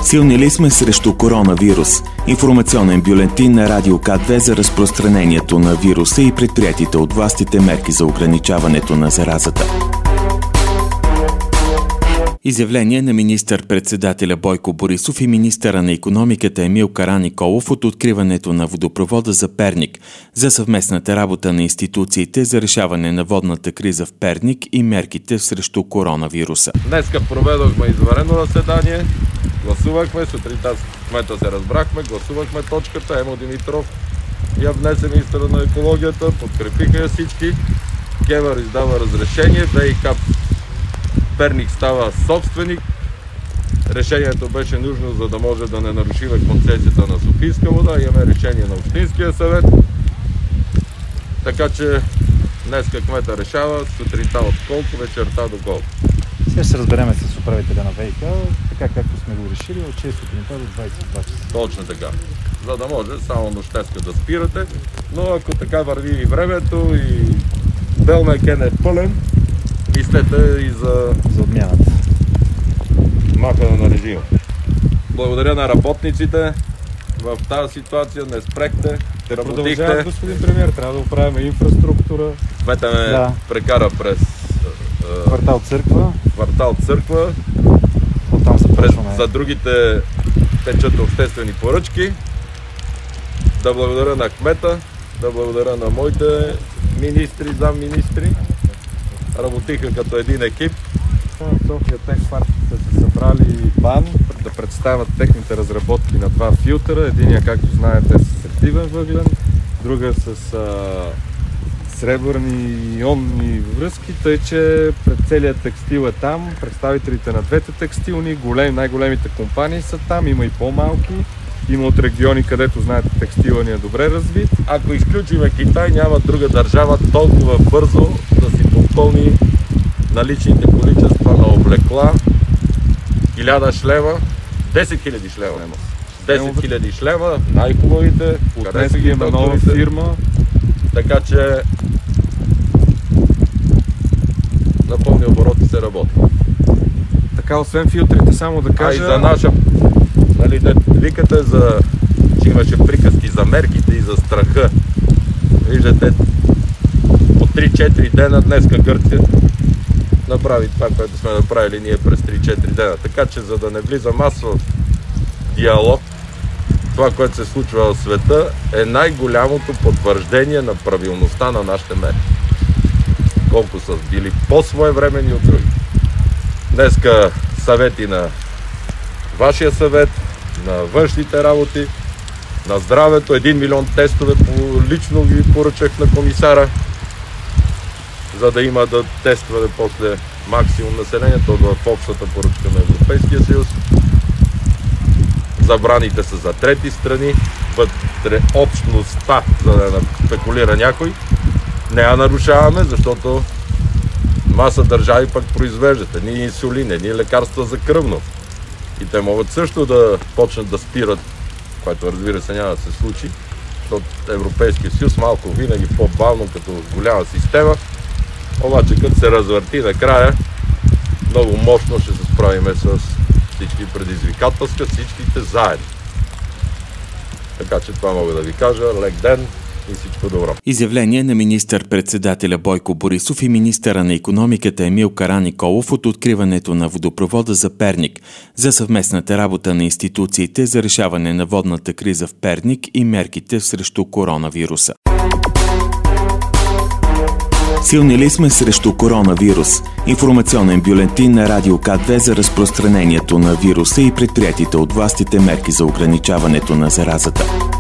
Силни ли сме срещу коронавирус? Информационен бюлетин на Радио К2 за разпространението на вируса и предприятите от властите мерки за ограничаването на заразата. Изявление на министър-председателя Бойко Борисов и министъра на икономиката Емил Караниколов от откриването на водопровода за Перник, за съвместната работа на институциите за решаване на водната криза в Перник и мерките срещу коронавируса. Днеска проведохме извънредно заседание, гласувахме, сутринта с кмета се разбрахме, гласувахме точката, Емо Димитров я внесе министъра на екологията, подкрепиха я всички, КЕВР издава разрешение, ВиК Перник става собственик. Решението беше нужно, за да може да не нарушива концесията на Софийска вода. Имаме решение на Общинския съвет. Така че днеска кмета решава сутринта от колко, вечерта до колко. Сега ще се разбереме с управителя на ВиК, така както сме го решили, от 6 сутринта до 22 часа. Точно така. За да може само нощеска да спирате. Но ако така върви и времето и Белмекен е пълен, мислете и за отмяната. Махане на режима. Благодаря на работниците. В тази ситуация не спрехте. Продължаваме, господин премиер. Трябва да оправим инфраструктура. Кмета ме прекара през квартал Църква. Оттам се почваме. За другите течат обществени поръчки. Да благодаря на кмета, да благодаря на моите министри, замминистри. Работиха като един екип. София Техпарк са се събрали БАН да представят техните разработки на два филтъра. Единия, както знаете, е с активен въглен, друга с сребърни ионни връзки, тъй че пред целият текстил е там. Представителите на двете текстилни, най-големите компании са там, има и по-малки. Има от региони, където, знаете, текстила ни е добре развит. Ако изключиме Китай, няма друга държава толкова бързо да си попълни наличните количества на облекла. 1000 шлева, 10 000 шлева. 10 000 шлева, най-хубавите. Днес има нова фирма. Така че на пълни обороти се работи. Така, освен филтрите, само да кажа... А и за наша... Нали, викате за... че имаше приказки за мерките и за страха. Виждате, по 3-4 дена днеска Гърция направи това, което сме направили ние през 3-4 дена. Така че, за да не влизам аз в диалог, това, което се случва в света, е най-голямото потвърждение на правилността на нашите мерки. Колко са били по-своевременни от други. Днеска съвети на вашия съвет, на външните работи, на здравето, 1 милион тестове лично ви поръчах на комисара, за да има да тестваме после максимум населението в общата поръчка на Европейския съюз. Забраните са за трети страни, вътре общността, за да не спекулира някой. Не я нарушаваме, защото маса държави пък произвеждат едни инсулин, едни лекарства за кръвно. И те могат също да почнат да спират, което разбира се няма да се случи, защото Европейския съюз малко винаги по-бавно като голяма система, обаче като се развърти накрая, много мощно ще се справиме с всички предизвикателства, всичките заедно. Така че това мога да ви кажа. Лек ден и всичко добро. Изявление на министър-председателя Бойко Борисов и министъра на икономиката Емил Караниколов от откриването на водопровода за Перник, за съвместната работа на институциите за решаване на водната криза в Перник и мерките срещу коронавируса. Силни ли сме срещу коронавирус? Информационен бюлетин на Радио К2 за разпространението на вируса и предприятите от властите мерки за ограничаването на заразата.